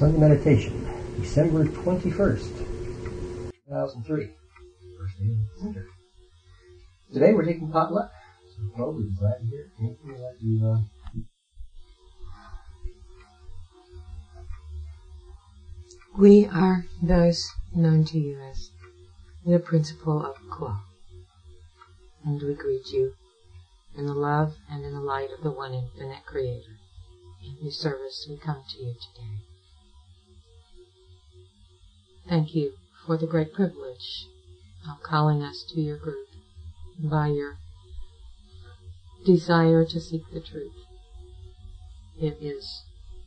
Sunday Meditation, December 21st, 2003. First day of the winter. Today we're taking potluck. So Paul, we'd be glad to hear anything that you We are those known to you as the principle of Quo, and we greet you in the love and in the light of the one infinite Creator, in whose service we come to you today. Thank you for the great privilege of calling us to your group by your desire to seek the truth. It is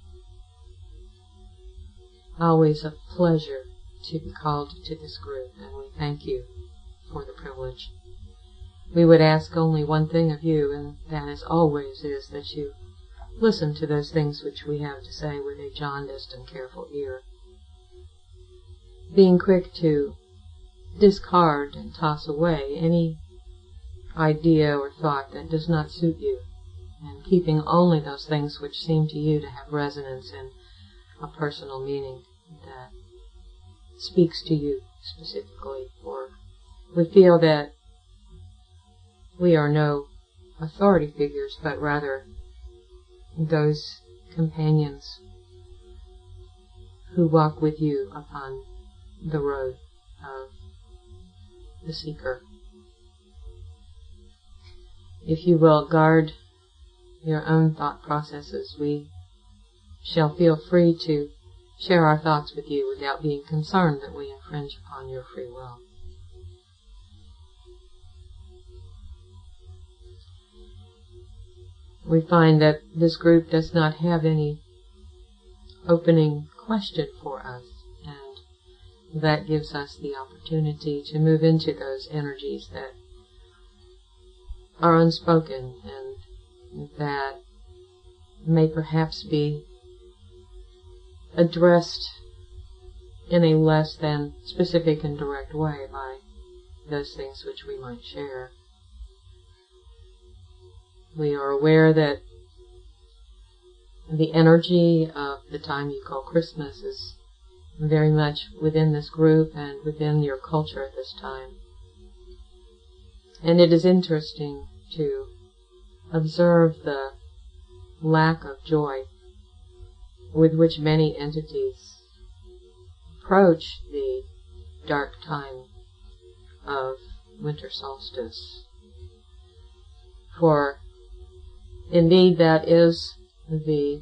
always a pleasure to be called to this group, and we thank you for the privilege. We would ask only one thing of you, and that as always is that you listen to those things which we have to say with a jaundiced and careful ear, being quick to discard and toss away any idea or thought that does not suit you, and keeping only those things which seem to you to have resonance and a personal meaning that speaks to you specifically. For we feel that we are no authority figures, but rather those companions who walk with you upon the road of the seeker. If you will guard your own thought processes, we shall feel free to share our thoughts with you without being concerned that we infringe upon your free will. We find that this group does not have any opening question for us, and that gives us the opportunity to move into those energies that are unspoken and that may perhaps be addressed in a less than specific and direct way by those things which we might share. We are aware that the energy of the time you call Christmas is very much within this group and within your culture at this time. And it is interesting to observe the lack of joy with which many entities approach the dark time of winter solstice. For indeed that is the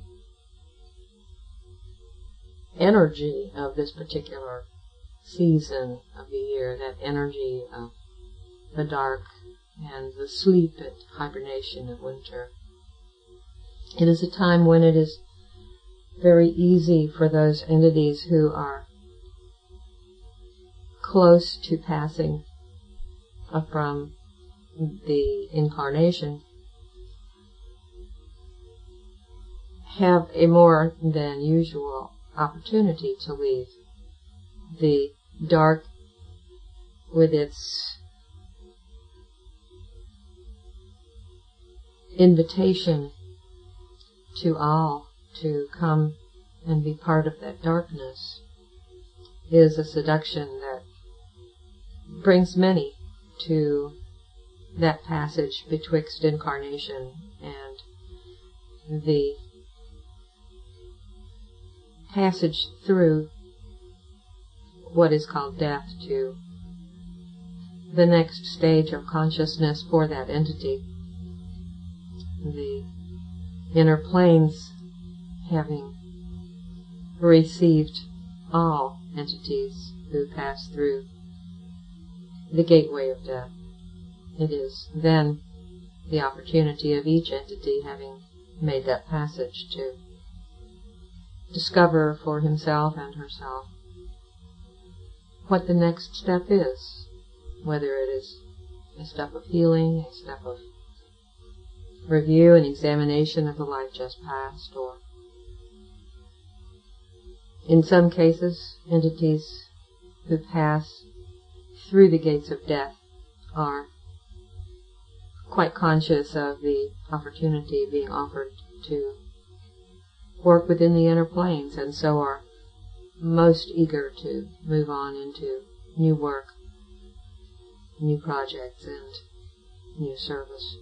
energy of this particular season of the year, that energy of the dark and the sleep and hibernation of winter. It is a time when it is very easy for those entities who are close to passing from the incarnation have a more than usual opportunity to leave the dark with its invitation to all to come and be part of that darkness is a seduction that brings many to that passage betwixt incarnation and the passage through what is called death to the next stage of consciousness for that entity. The inner planes having received all entities who pass through the gateway of death. It is then the opportunity of each entity having made that passage to discover for himself and herself what the next step is, whether it is a step of healing, a step of review and examination of the life just passed, or in some cases, entities who pass through the gates of death are quite conscious of the opportunity being offered to work within the inner planes, and so are most eager to move on into new work, new projects, and new service.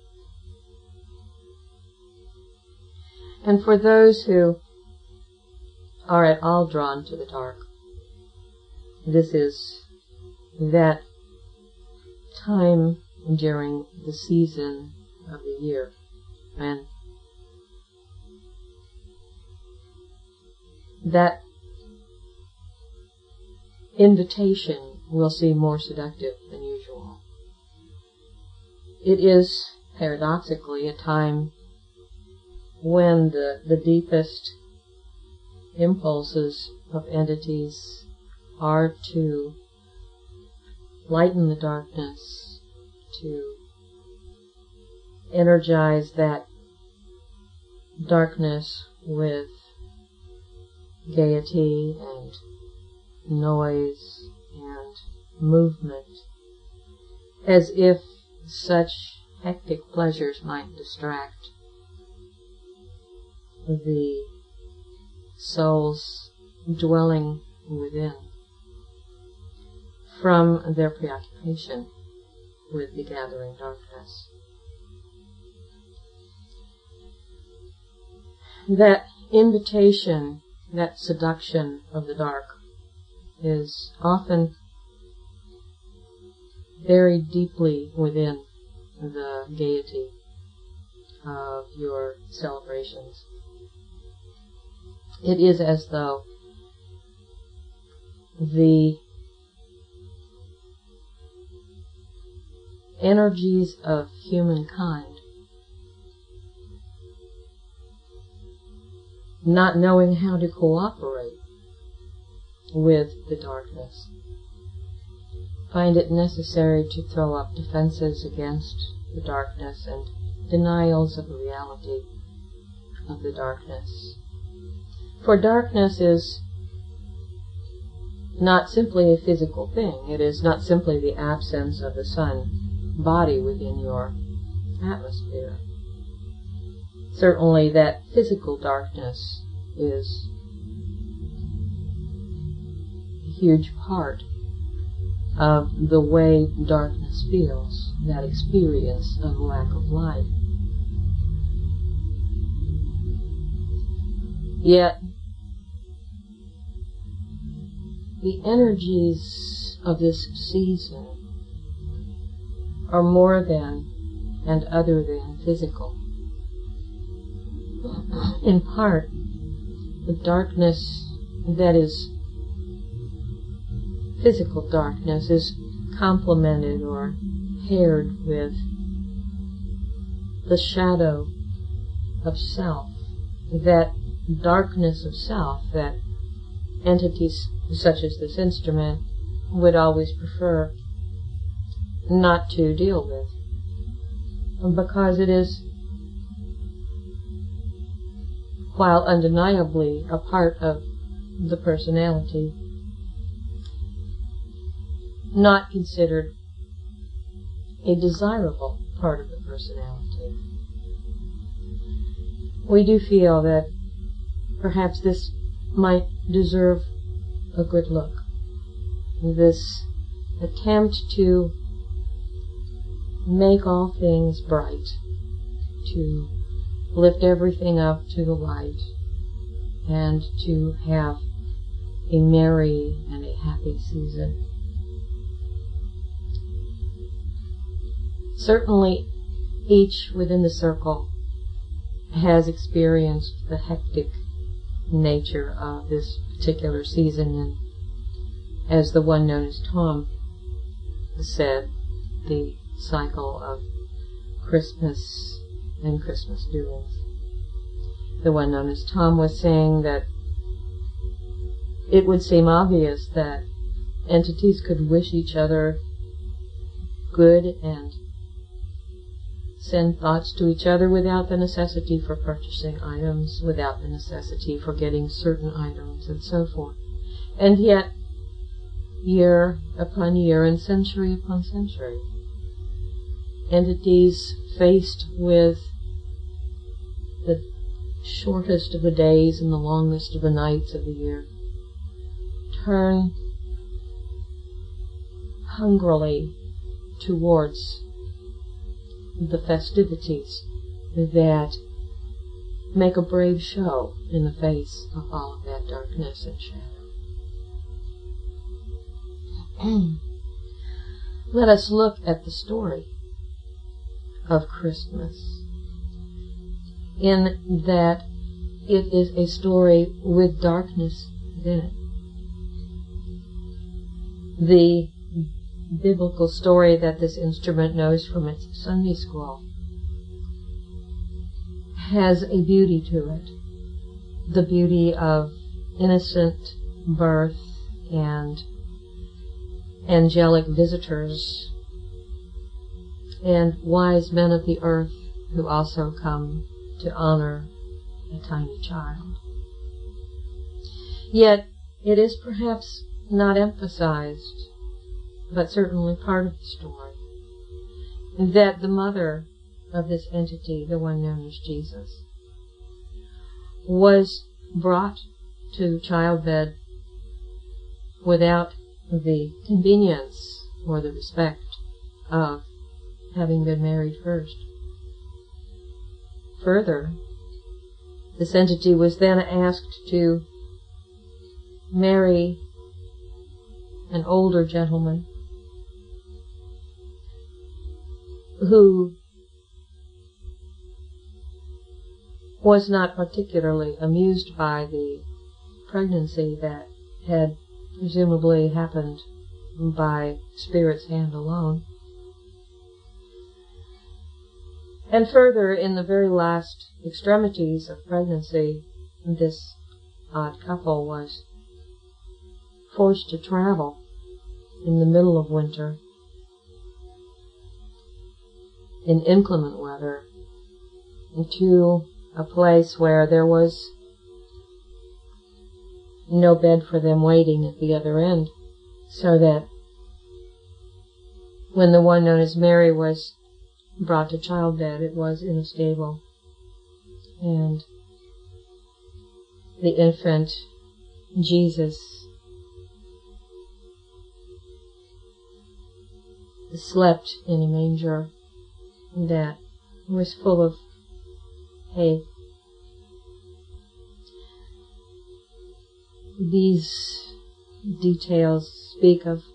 And for those who are at all drawn to the dark, this is that time during the season of the year when that invitation will seem more seductive than usual. It is, paradoxically, a time when the deepest impulses of entities are to lighten the darkness, to energize that darkness with gaiety and noise and movement, as if such hectic pleasures might distract the souls dwelling within from their preoccupation with the gathering darkness. That invitation, that seduction of the dark, is often buried deeply within the gaiety of your celebrations. It is as though the energies of humankind, not knowing how to cooperate with the darkness, find it necessary to throw up defenses against the darkness and denials of the reality of the darkness. For darkness is not simply a physical thing. It is not simply the absence of the sun body within your atmosphere. Certainly that physical darkness is a huge part of the way darkness feels, that experience of lack of light. Yet, the energies of this season are more than and other than physical. In part, the darkness that is physical darkness is complemented or paired with the shadow of self, that darkness of self that entities such as this instrument would always prefer not to deal with, because it is, while undeniably a part of the personality, not considered a desirable part of the personality. We do feel that perhaps this might deserve a good look. This attempt to make all things bright, to lift everything up to the light, and to have a merry and a happy season. Certainly, each within the circle has experienced the hectic nature of this particular season, and as the one known as Tom said, the cycle of Christmas and Christmas doings. The one known as Tom was saying that it would seem obvious that entities could wish each other good and send thoughts to each other without the necessity for purchasing items, without the necessity for getting certain items, and so forth. And yet, year upon year and century upon century, entities faced with the shortest of the days and the longest of the nights of the year turn hungrily towards the festivities that make a brave show in the face of all of that darkness and shadow. Let us look at the story of Christmas, in that it is a story with darkness in it. The biblical story that this instrument knows from its Sunday school has a beauty to it, the beauty of innocent birth and angelic visitors and wise men of the earth who also come to honor a tiny child. Yet it is perhaps not emphasized, but certainly part of the story, that the mother of this entity, the one known as Jesus, was brought to childbed without the convenience or the respect of having been married first. Further, this entity was then asked to marry an older gentleman who was not particularly amused by the pregnancy that had presumably happened by Spirit's hand alone. And further, in the very last extremities of pregnancy, this odd couple was forced to travel in the middle of winter in inclement weather to a place where there was no bed for them waiting at the other end, so that when the one known as Mary was brought to childbed, it was in a stable, and the infant Jesus slept in a manger that was full of hay. These details speak of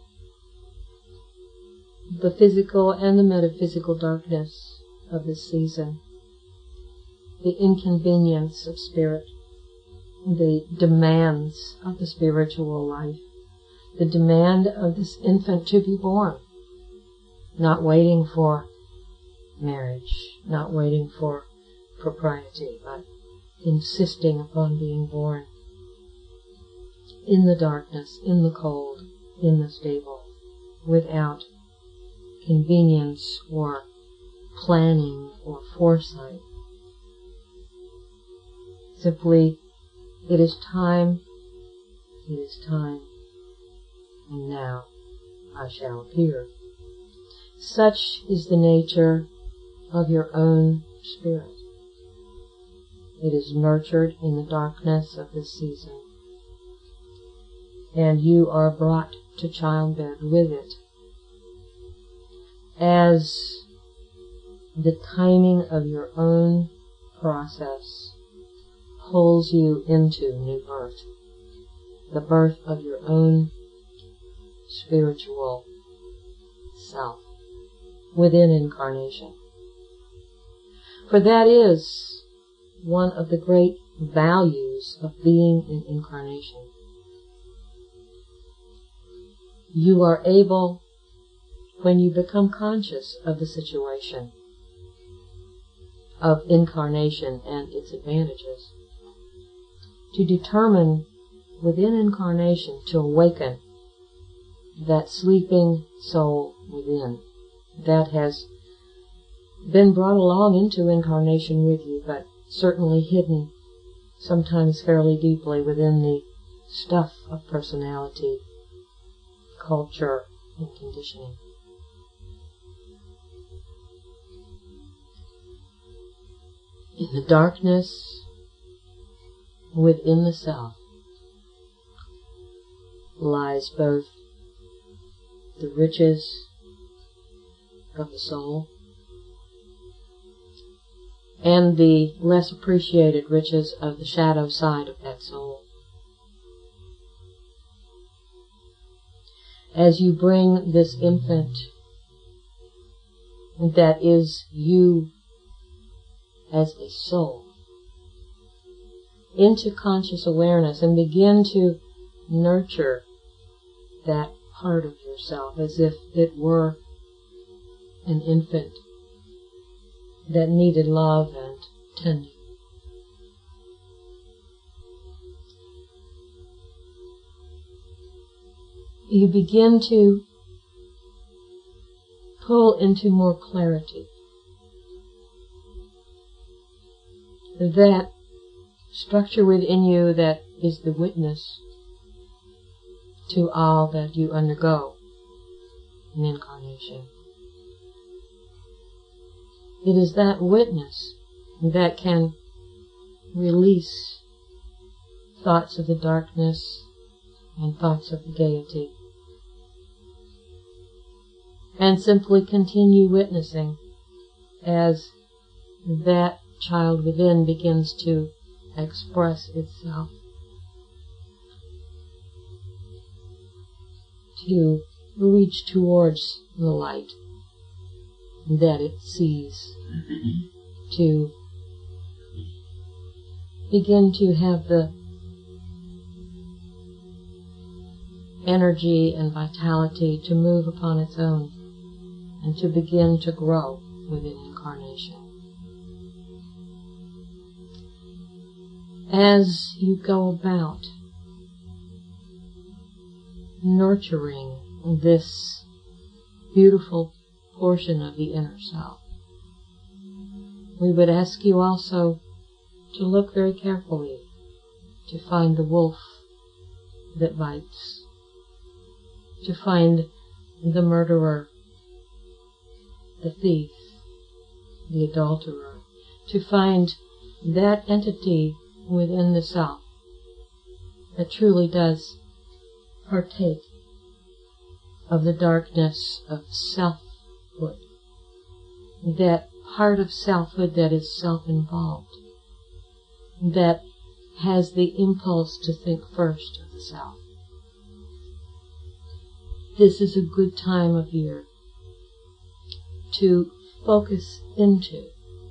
the physical and the metaphysical darkness of this season, the inconvenience of spirit, the demands of the spiritual life, the demand of this infant to be born, not waiting for marriage, not waiting for propriety, but insisting upon being born in the darkness, in the cold, in the stable, without convenience or planning or foresight. Simply, it is time, and now I shall appear. Such is the nature of your own spirit. It is nurtured in the darkness of this season, and you are brought to childbed with it, as the timing of your own process pulls you into new birth, the birth of your own spiritual self within incarnation. For that is one of the great values of being in incarnation. You are able, when you become conscious of the situation of incarnation and its advantages, to determine within incarnation to awaken that sleeping soul within that has been brought along into incarnation with you, but certainly hidden, sometimes fairly deeply, within the stuff of personality, culture, and conditioning. In the darkness within the self, lies both the riches of the soul and the less appreciated riches of the shadow side of that soul. As you bring this infant that is you as a soul into conscious awareness and begin to nurture that part of yourself as if it were an infant that needed love and tending. You begin to pull into more clarity that structure within you that is the witness to all that you undergo in incarnation. It is that witness that can release thoughts of the darkness and thoughts of the gaiety, and simply continue witnessing as that child within begins to express itself, to reach towards the light that it sees, to begin to have the energy and vitality to move upon its own and to begin to grow within incarnation. As you go about nurturing this beautiful portion of the inner self, we would ask you also to look very carefully to find the wolf that bites, to find the murderer, the thief, the adulterer, to find that entity within the self that truly does partake of the darkness of selfhood, that part of selfhood that is self-involved, that has the impulse to think first of the self. This is a good time of year to focus into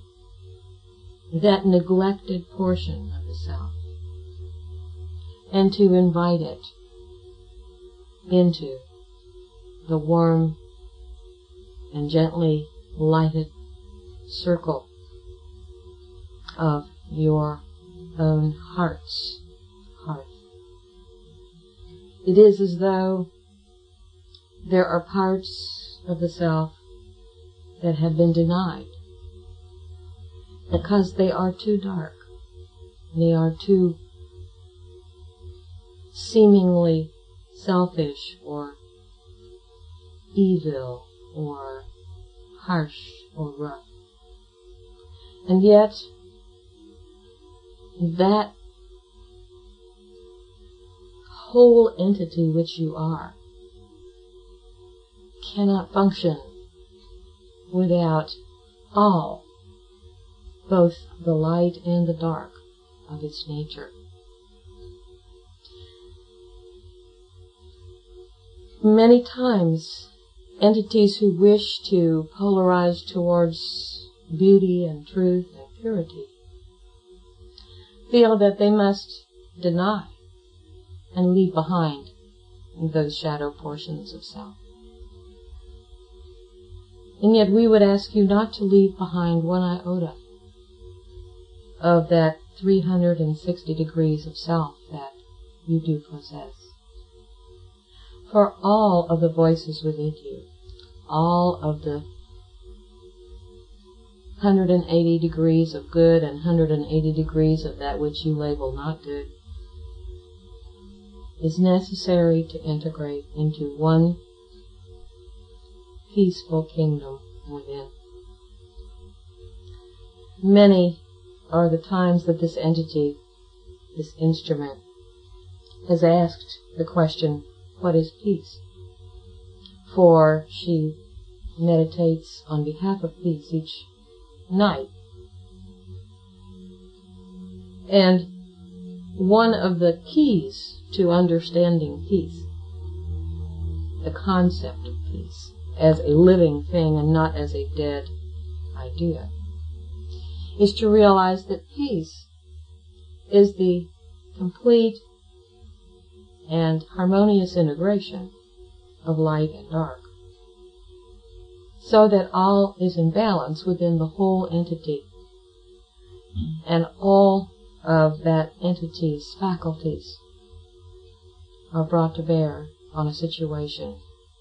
that neglected portion of the self and to invite it into the warm and gently lighted circle of your own heart's hearth. It is as though there are parts of the self that have been denied because they are too dark, they are too seemingly selfish or evil or harsh or rough. And yet, that whole entity which you are cannot function without all, both the light and the dark of its nature. Many times, entities who wish to polarize towards beauty and truth and purity feel that they must deny and leave behind those shadow portions of self. And yet we would ask you not to leave behind one iota of that 360 degrees of self that you do possess. For all of the voices within you, all of the 180 degrees of good and 180 degrees of that which you label not good, is necessary to integrate into one peaceful kingdom within. Many are the times that this entity, this instrument, has asked the question, what is peace. For she meditates on behalf of peace each night. And one of the keys to understanding peace, the concept of peace, as a living thing and not as a dead idea, is to realize that peace is the complete and harmonious integration of light and dark, so that all is in balance within the whole entity, and all of that entity's faculties are brought to bear on a situation.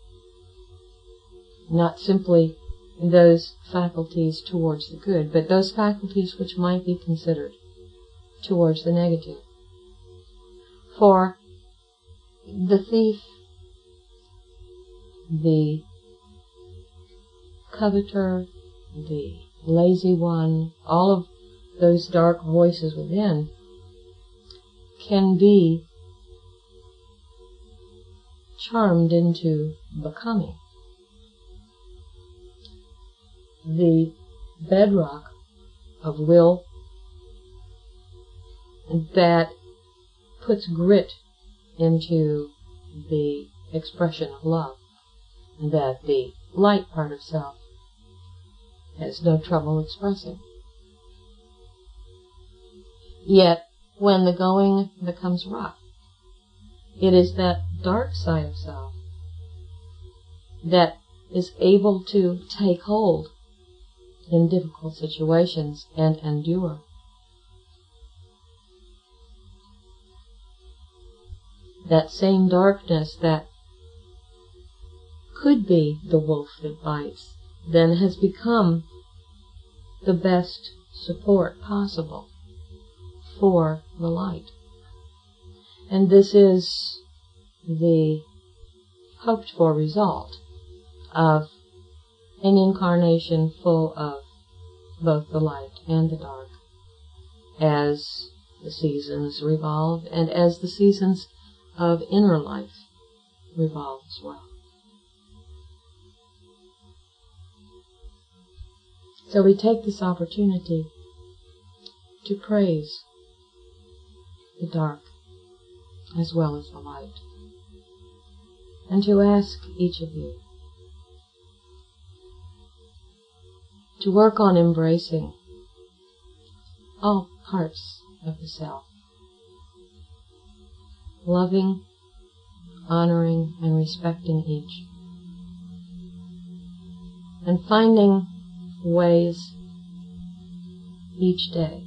Not simply those faculties towards the good, but those faculties which might be considered towards the negative. For the thief, the coveter, the lazy one, all of those dark voices within can be charmed into becoming. The bedrock of will that puts grit into the expression of love, that the light part of self has no trouble expressing. Yet, when the going becomes rough, it is that dark side of self that is able to take hold in difficult situations and endure. That same darkness that could be the wolf that bites then has become the best support possible for the light. And this is the hoped for result of an incarnation full of both the light and the dark, as the seasons revolve and as the seasons of inner life revolve as well. So we take this opportunity to praise the dark as well as the light, and to ask each of you to work on embracing all parts of the self, loving, honoring, and respecting each, and finding ways each day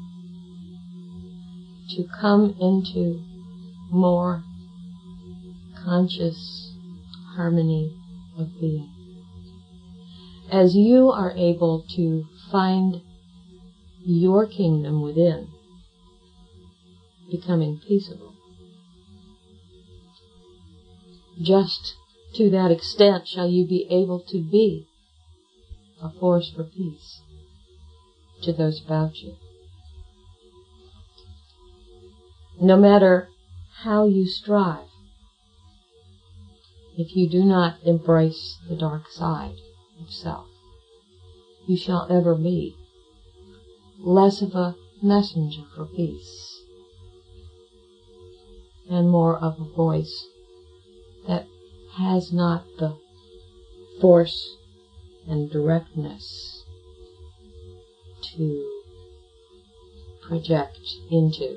to come into more conscious harmony of being. As you are able to find your kingdom within becoming peaceable, just to that extent shall you be able to be a force for peace to those about you. No matter how you strive, if you do not embrace the dark side of self, you shall ever be less of a messenger for peace and more of a voice that has not the force and directness to project into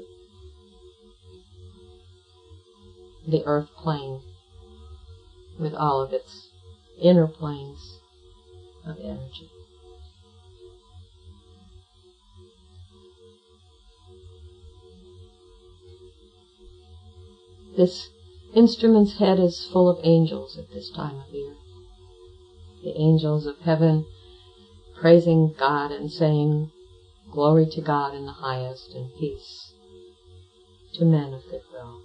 the earth plane with all of its inner planes of energy. This instrument's head is full of angels at this time of year. The angels of heaven praising God and saying, "Glory to God in the highest, and peace to men of good will."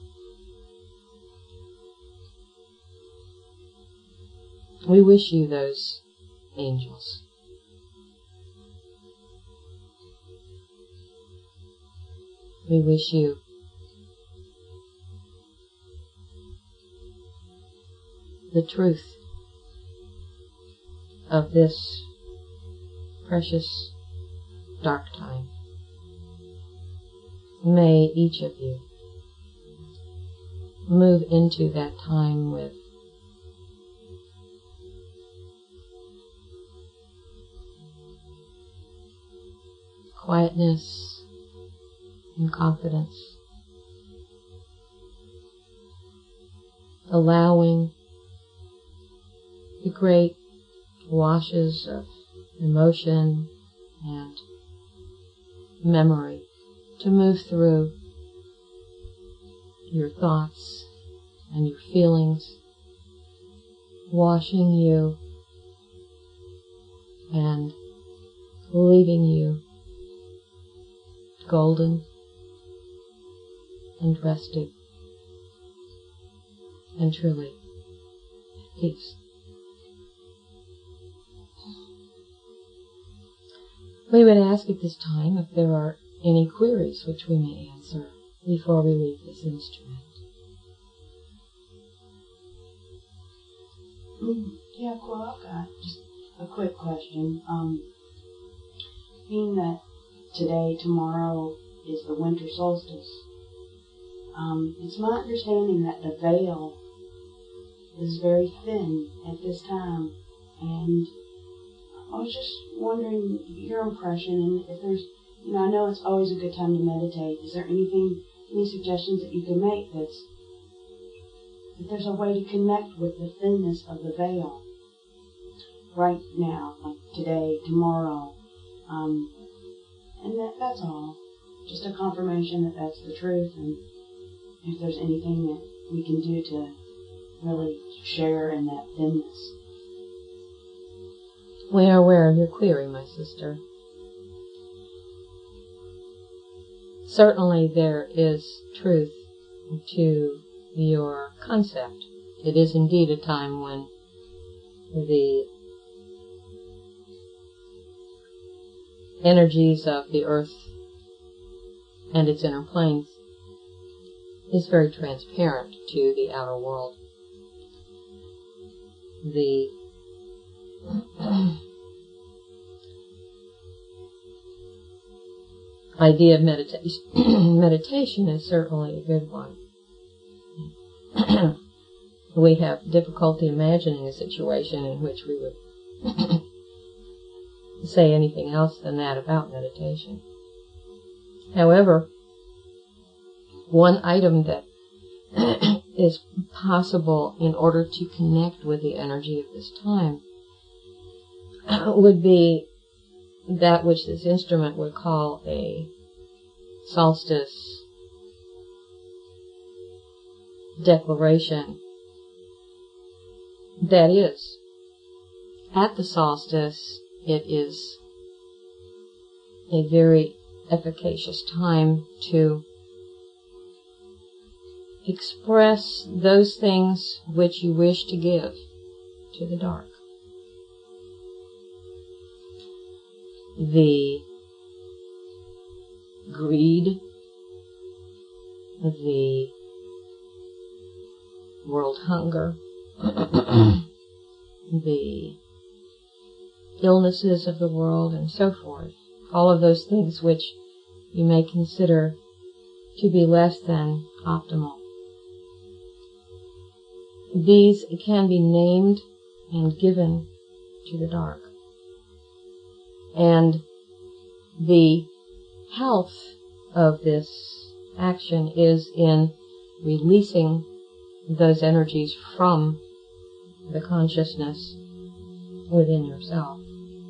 We wish you those angels. We wish you the truth of this precious dark time. May each of you move into that time with quietness and confidence, allowing the great washes of emotion and memory to move through your thoughts and your feelings, washing you and leaving you golden and rested and truly at peace. We would ask at this time if there are any queries which we may answer before we leave this instrument. Yeah, well, I've got just a quick question. Being that today, tomorrow is the winter solstice, it's my understanding that the veil is very thin at this time, and I was just wondering your impression, and if there's, I know it's always a good time to meditate. Is there any suggestions that you can make that there's a way to connect with the thinness of the veil right now, like today, tomorrow, and that's all. Just a confirmation that that's the truth, and if there's anything that we can do to really share in that thinness. We are aware of your query, my sister. Certainly there is truth to your concept. It is indeed a time when the energies of the earth and its inner planes is very transparent to the outer world. The idea of meditation is certainly a good one. We have difficulty imagining a situation in which we would say anything else than that about meditation. However, one item that is possible in order to connect with the energy of this time would be that which this instrument would call a solstice declaration. That is, at the solstice, it is a very efficacious time to express those things which you wish to give to the dark. The greed, the world hunger, the illnesses of the world, and so forth. All of those things which you may consider to be less than optimal. These can be named and given to the dark. And the health of this action is in releasing those energies from the consciousness within yourself.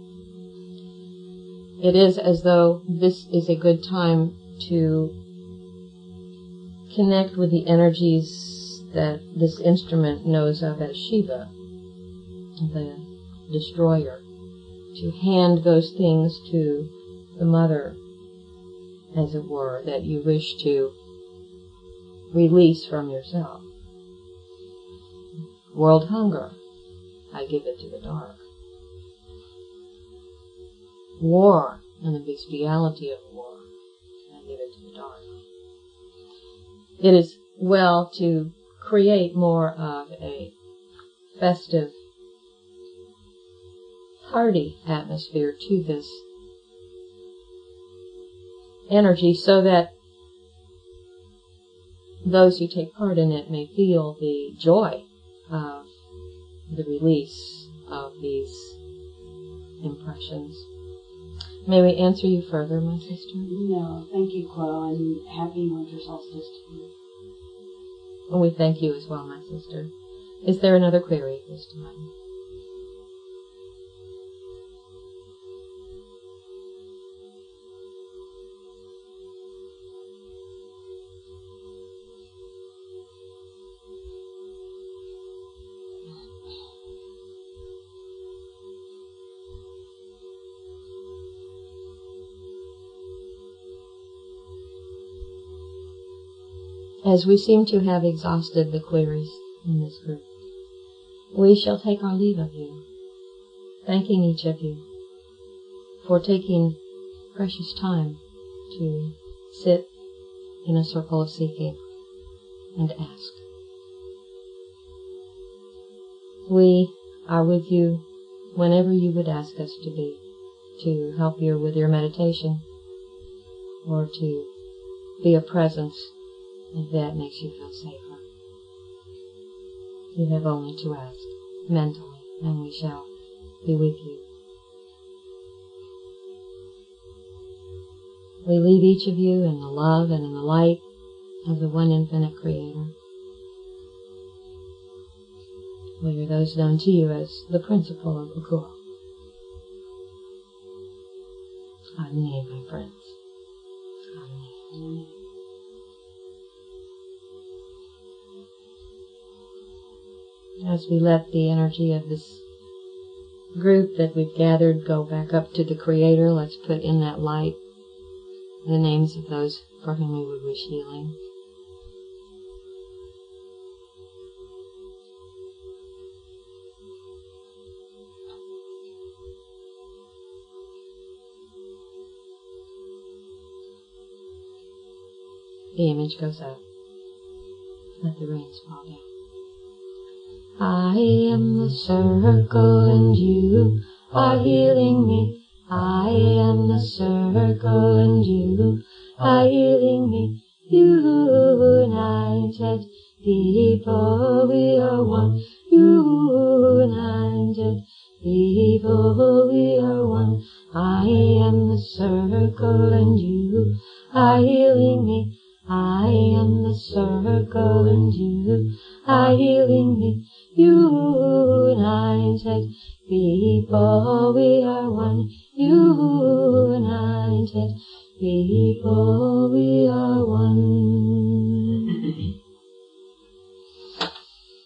It is as though this is a good time to connect with the energies that this instrument knows of as Shiva, the destroyer, to hand those things to the mother, as it were, that you wish to release from yourself. World hunger, I give it to the dark. War and the bestiality of war, I give it to the dark. It is well to create more of a festive party atmosphere to this energy, so that those who take part in it may feel the joy of the release of these impressions. May we answer you further, my sister? No, thank you, Chloe, and happy winter solstice to you. And we thank you as well, my sister. Is there another query at this time? As we seem to have exhausted the queries in this group, we shall take our leave of you, thanking each of you for taking precious time to sit in a circle of seeking and ask. We are with you whenever you would ask us to be, to help you with your meditation, or to be a presence if that makes you feel safer. You have only to ask mentally, and we shall be with you. We leave each of you in the love and in the light of the one infinite Creator. We are those known to you as the principle of Ukuo. Amen, my friends. Amen. As we let the energy of this group that we've gathered go back up to the Creator, let's put in that light the names of those for whom we would wish healing. The image goes up. Let the rains fall down. I am the circle and you are healing me. I am the circle and you are healing me. United people, we are one. United people, we are one. I am the circle and you are healing me. I am the circle and you are healing me. United people, we are one. United people, we